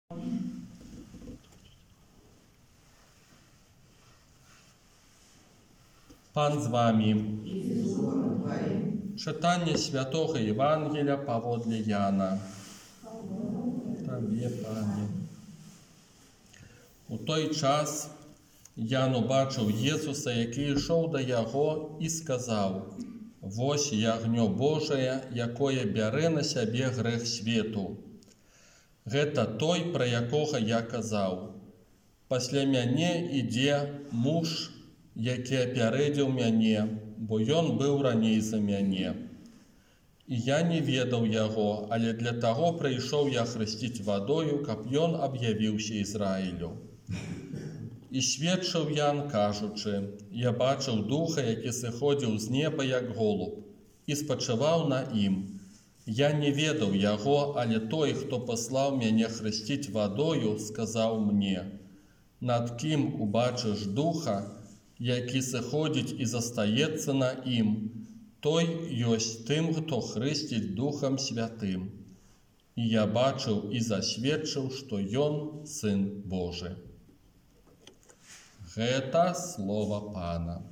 Пан з вами. Читання Святого Євангелія паводле Яна. Табе, Пане. У той час Ян убачив Єсуса, який йшов до його, і сказав: «Вось ягнё Божие, якое бярэ на сябе грэх свету. Гэта той, пра якога я казаў. Пасля мяне ідзе муж, які апярэдзіў мяне, бо ён быў раней за мяне. І я не ведаў яго, але для таго прыйшоў я хрысціць вадою, каб ён аб'явіўся Ізраілю». І сведчыў Ян, кажучы: «Я бачыў духа, які сыходзіў з неба, як голуб, і спачываў на ім. Я не ведаў яго, але той, хто паслаў мяне хрысціць вадою, сказаў мне: над кім убачыш духа, які сыходзіць і застаецца на ім, той ёсць тым, хто хрысціць Духам Святым. І я бачыў і засведчыў, што ён Сын Божы». Гэта слова Пана.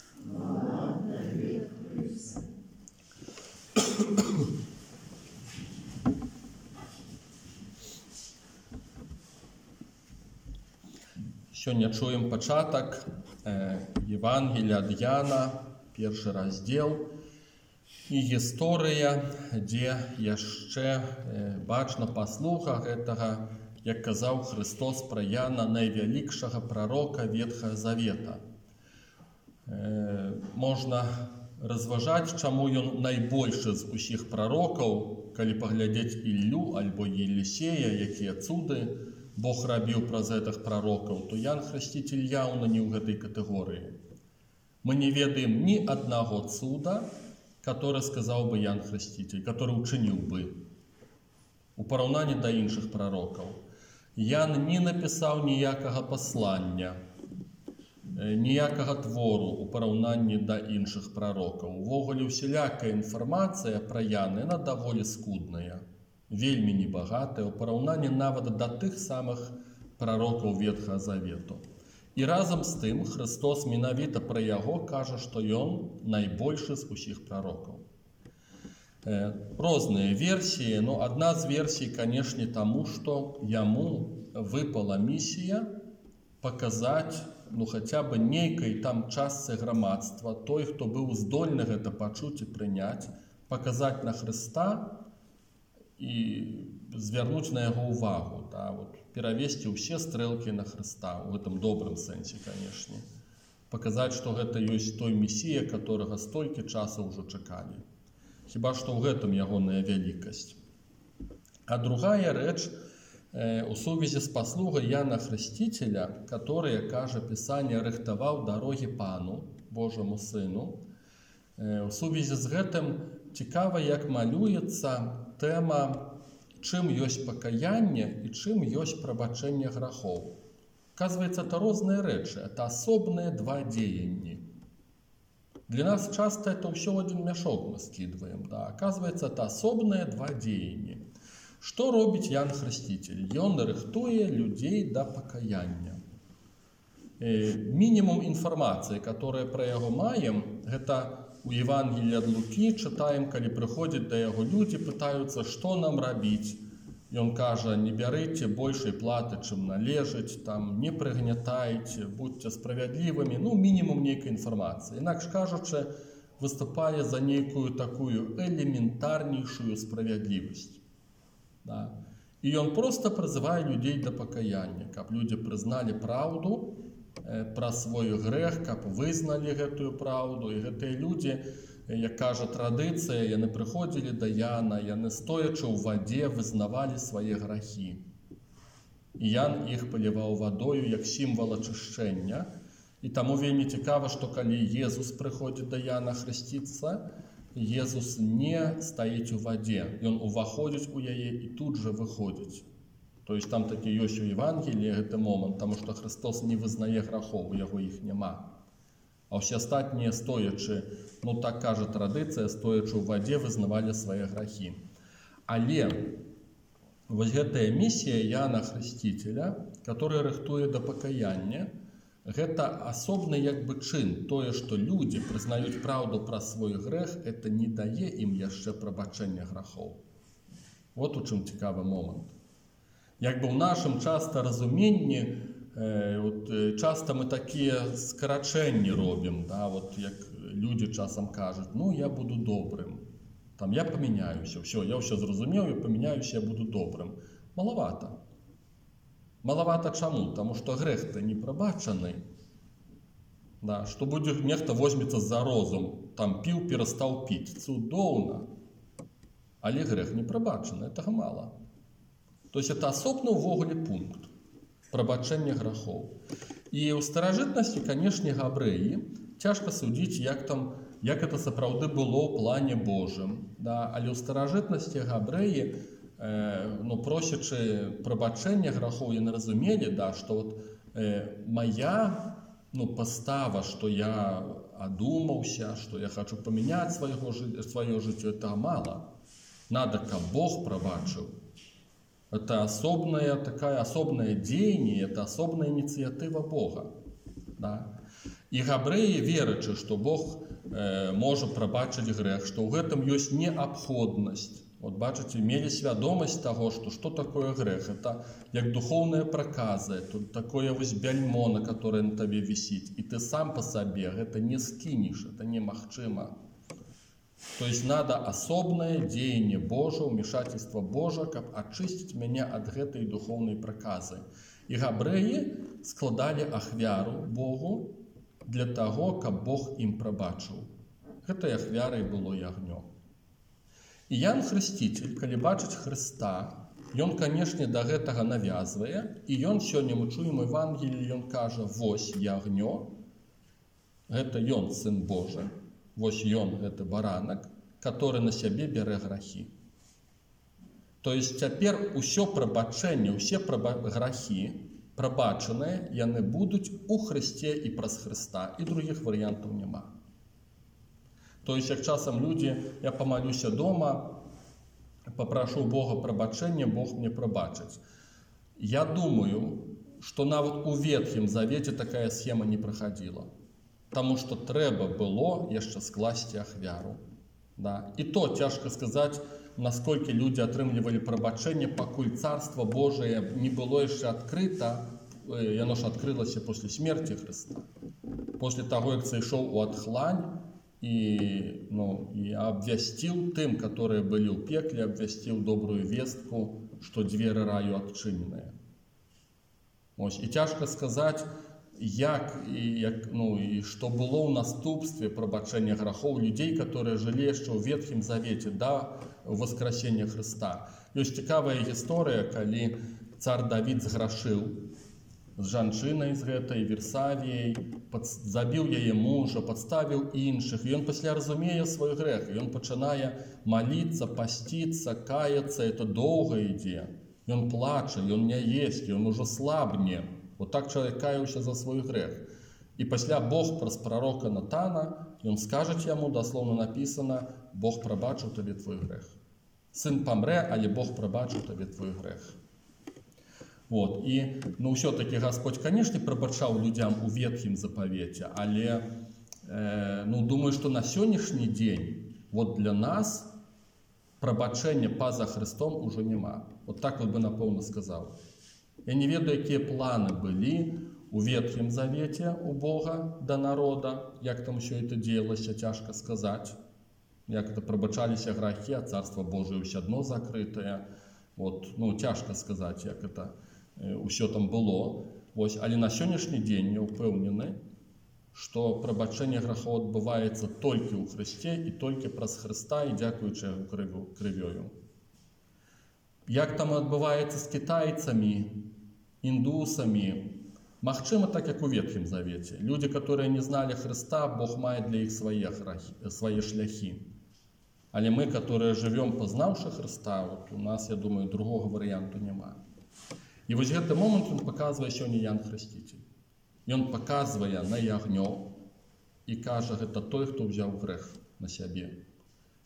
Сёння чуем пачатак Євангелія ад Яна, першы раздзел, і гісторыя, дзе яшчэ бачна паслуга гэтага, як казаў Христос пра Яна, найвялікшага прарока Ветхага Завета. Можна разважаць, чаму ён найбольшы з усіх прарокаў, калі паглядзець Іллю альбо Елісея, якія цуды Бог рабіў праз гэтых прарокаў, то Ян Хрысціцель яўна не ў гэтай катэгорыі. Мы не ведаем ні аднаго цуда, который сказаў бы Ян Хрысціцель, который учыніў бы у параўнанні да іншых прарокаў. Ян не напісаў ніякага паслання, ніякага твору у параўнанні да іншых прарокаў. Увогуле, усялякая інфармацыя пра Яна, яна даволі скудная, вельмі небагатая у параўнанні нават да тых самых прарокаў Ветхага Завету. І разам з тым Христос менавіта пра яго кажа, што ён найбольшы з усіх прарокаў. Розныя версіі, но адна з версій, канешне, таму, што яму выпала місія паказаць, хаця бы нейкай там частцы грамадства, той, хто быў здольны гэта пачуць і прыняць, паказаць на Хрыста і звярнуць на яго ўвагу, перавесці ўсе стрэлкі на Хрыста, у гэтым добрым сэнсе, канешне. Паказаць, што гэта ёсць той месія, которага столькі часу ўжо чакалі. Хіба што ў гэтым ягоная вялікасць. А другая рэч у сувязі з паслугай Яна Хрысціцеля, который, кажа Пісанне, рыхтаваў дарогі Пану, Божаму Сыну. У сувязі з гэтым цікава, як малюецца тэма, чым ёсць пакаянне і чым ёсць прабачэнне грахоў. Оказывается, это розныя рэчы, это асобныя два дзеянні. Для нас часто это все в один мешок мы скидываем. Оказывается, это особные два деяния. Что робіць Ян Хрысціцель? Ён рыхтуе людзей да пакаяння. Мінімум інфармацыі, которая пра яго маем, гэта у Евангелии ад Лукі чытаем, калі прыходзяць да яго людзі, пытаюцца, што нам рабіць. Ён кажа: не бярыце большай платы, чым належыць, не прыгнятайце, будьце справядлівымі, мінімум нейкай інфармацыі. Інакш кажучы, выступае за нейкую такую элементарнейшую справядлівасць. І ён проста прызывае людзей да пакаяння, каб людзі прызналі праўду пра свой грэх, каб вызналі гэтую праўду. І гэтыя людзі, як кажа традыцыя, яны прыходзілі да Яна, яны, стоячы ў вадзе, вызнавалі свае грахі. І Ян іх паліваў вадою як сімвал ачышчэння. І таму вельмі цікава, што калі Езус прыходзіць да Яна хрысціцца, Езус не стаіць у вадзе, ён уваходзіць у яе і тут жа выходзіць. То есть там такі ёсць у Евангеліі гэты момант, таму што Христос не вызнае грахоў, у яго іх няма. А ўсе астатнія, стоячы, так кажа традыцыя, стоячы ў вадзе, вызнавалі свае грахі. Але Вось гэтая місія Яна Хрысціцеля, который рыхтуе да пакаяння, гэта асобны як бы чын. Тое, што людзі прызнаюць праўду пра свой грэх, это не дае ім яшчэ прабачэння грахоў. Вот у чым цікавы момант. Як бы ў нашым часта разуменні, часта мы такія скарачэнні робім, да? Вот як людзі часам кажуць, ну я буду добрым, там я памяняюся, все, я ўсё зразумеў, я памяняюся, я буду добрым. Малавата. Малавата чаму? Таму што грэх-то не прабачаны. Да? Што будзе нехта возьмецца за розум, там піў, перастаў піць. Цудоўна. Але грэх не прабачаны, гэтага мала. То есть это асобны ўвогуле пункт прабачэння грахоў. І ў старажытнасці, канешне, габрэі цяжка судзіць, як это сапраўды было ў плане Божым. Да? Але ў старажытнасці габрэі, просячы прабачэння грахоў, яны разумелі, да, што вот, моя пастава, што я адумаўся, што я хочу памяняць сваё жыццё, этого мала. Надо, каб Бог прабачыў. Это особное дзеянне, это особная инициатива Бога. Да? І габрэі, верачы, што Бог можа прабачыць грэх, што ў гэтым ёсць неабходнасць. Вот бачыце, мелі свядомасць таго, што такое грэх. Это як духоўная праказа, это такое вось бяльмо, на которое на табе вісіць. І ты сам па сабе гэта не скінеш, это немагчыма. То есть надо особное деяние Божие, вмешательство Божие, каб очистить меня от гэтай духовной проказы. И габрэи складали ахвяру Богу для того, каб Бог им пробачил. Гэтай ахвярой было ягнё. И Ян Хрысціцель, калі бачыць Хрыста, ён, конечно, до гэтага навязвае, и ён сёння мы чуем Евангелии, ён кажа: вось ягнё, гэта ён, Сын Божий. Вось ён, гэта баранак, который на сябе бярэ грахі. То есть цяпер усё прабачэнне, усе грахі прабачаныя, яны будуць у Хрысце і праз Хрыста, і другіх варыянтаў няма. То есть як часам людзі, я памалюся дома, папрашу Бога прабачэння, Бог мне прабачыць. Я думаю, што нават у Ветхім Завеце такая схема не праходзіла. Таму што трэба было яшчэ скласці ахвяру. Да? І то цяжка сказаць, насколькі людзі атрымлівалі прабачэнне, пакуль Царства Божие не было яшчэ адкрыта, яно ж адкрылася пасля смерти Хрыста. После таго, як сышоў у адхлань і абвясціў тым, которые былі ў пекле, абвясціў добрую вестку, што дзверы раю адчыненыя. І цяжка сказаць, і што было ў наступстве прабачэння грахоў людзей, которые жылі яшчэ ў Ветхім Завеце да воскресення Хрыста. Ёсць цікавая гісторыя, калі цар Давід зграшыў з жанчынай, з гэтай Версавіяй, забіў яе мужа, падставіў іншых, і ён пасля разумее свой грэх, і ён пачынае маліцца, пасціцца, каяцца, это доўга ідзе. Ён плача, ён не есць, ён ужо слабне. Вот так чалавек каяўся за свой грэх. І пасля Бог праз прарока Натана, ён скажаць яму, даслоўна напісана: Бог прабачыў табе твой грэх. Сын памрэ, але Бог прабачыў табе твой грэх. Вот. І ўсё-таки Господь, конечно, прабачаў людзям у Ветхім Запавеце, але думаю, што на сённяшні дзень вот для нас прабачэння па-за Хрыстом ужо няма. Вот так вот бы напэўна сказаў. Я не ведаю, якія планы былі у Ветхім Завеце у Бога да народа, як там усё это дзеялася, цяжка сказаць. Як это прабачаліся грахі, а Царства Божие ўсё адно закрытае. Вот, цяжка сказаць, як это ўсё там было. Вось, але на сённяшні дзень я ўпэўнены, што прабачэнне грахоў адбываецца толькі ў Хрысце і толькі праз Хрыста і дзякуючы яго крывёю. Як там адбываецца з кітайцамі, індусамі, магчыма, так як у Ветхім Завеце. Людзі, которые не зналі Хрыста, Бог мае для іх свае шляхі. Але мы, которые жывём, пазнаўшы Хрыста, вот у нас, я думаю, другога варыянту няма. І вось гэты момант ён паказвае сёння Ян Хрысціцель. Ён паказвае на ягнё і кажа, гэта той, хто ўзяў грэх на сябе.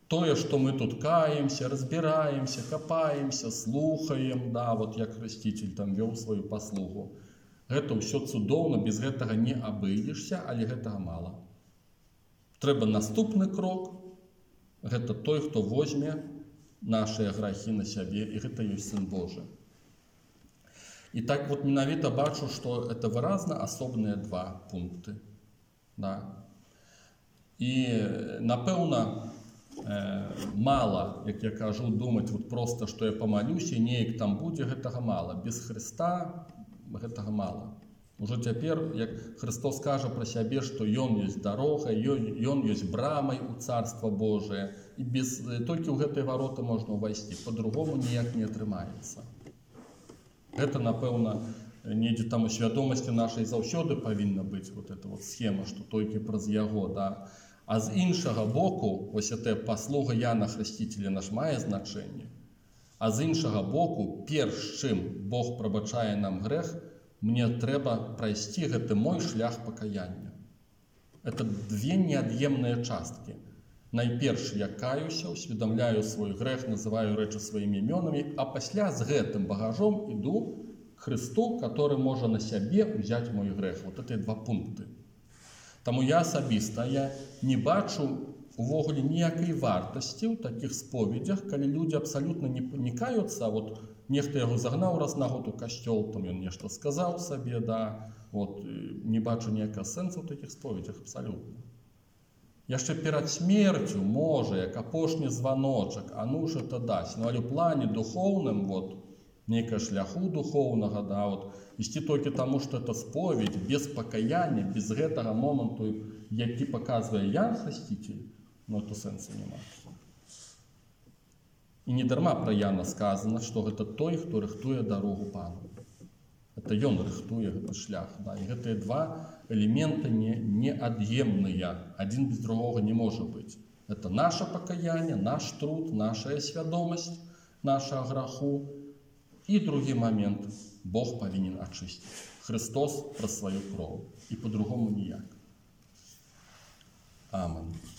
тое, што мы тут каемся, разбіраемся, капаемся, слухаем, да, вот як хрысціцель там вёў сваю паслугу. Гэта ўсё цудоўна, без гэтага не абыдзешся, але гэтага мала. Трэба наступны крок. Гэта той, хто возьме нашыя грахі на сябе, і гэта ёсць Сын Божы. І так вот менавіта бачу, што это выразна асобныя два пункты. Да. І, напэўна, мала, як я кажу, думаць вот проста, што я памалюся, і неяк там будзе, гэтага мала. Без Хрыста гэтага мала. Ужо цяпер, як Христос кажа пра сябе, што Ён ёсць дарогай, Ён ёсць брамай у Царства Божие, і толькі ў гэтыя вароты можна ўвайсці, па-другому ніяк не атрымаецца. Гэта, напэўна, недзе там у свядомасці нашай заўсёды павінна быць вот эта вот схема, што толькі праз Яго, да. А з іншага боку, вось гэтая паслуга Яна Хрысціцеля наш мае значэнне. А з іншага боку, перш чым Бог прабачае нам грэх, мне трэба прайсці гэты мой шлях пакаяння. Это две неад'емныя часткі. Найперш я каюся, усведамляю свой грэх, называю рэчы сваімі імёнамі, а пасля з гэтым багажом іду к Христу, который можа на сябе ўзяць мой грэх. Вот это два пункты. Таму я асабіста не бачу увогуле ніякай вартасці ў такіх споведзях, калі людзі абсалютна не каюцца, вот нехта яго загнаў раз на год у касцёл, там ён нешта сказаў сабе, да, вот, не бачу ніякага сэнсу ў такіх споведзях абсалютна. Яшчэ перад смерцю можа, як апошні званочак, а ну ж это дасць. Ну, але ў плане духоўным, вот, нейкага шляху духоўнага, да, вот, ісці толькі таму, што это споведь, без пакаяння, без гэтага моманту, які паказвае Ян Хрысціцель, ну, то сэнсу няма. І не дарма пра Яна сказана, што гэта той, хто рыхтуе дарогу Пану. Это ён рыхтуе гэты шлях. Да? І гэтыя два элементы неад'емныя. Адзін без другога не можа быць. Это наше пакаянне, наш труд, наша свядомасць, нашага граху. І другі момент. Бог павінен ачысціць. Христос праз сваю кроў. І по-другому ніяк. Амин.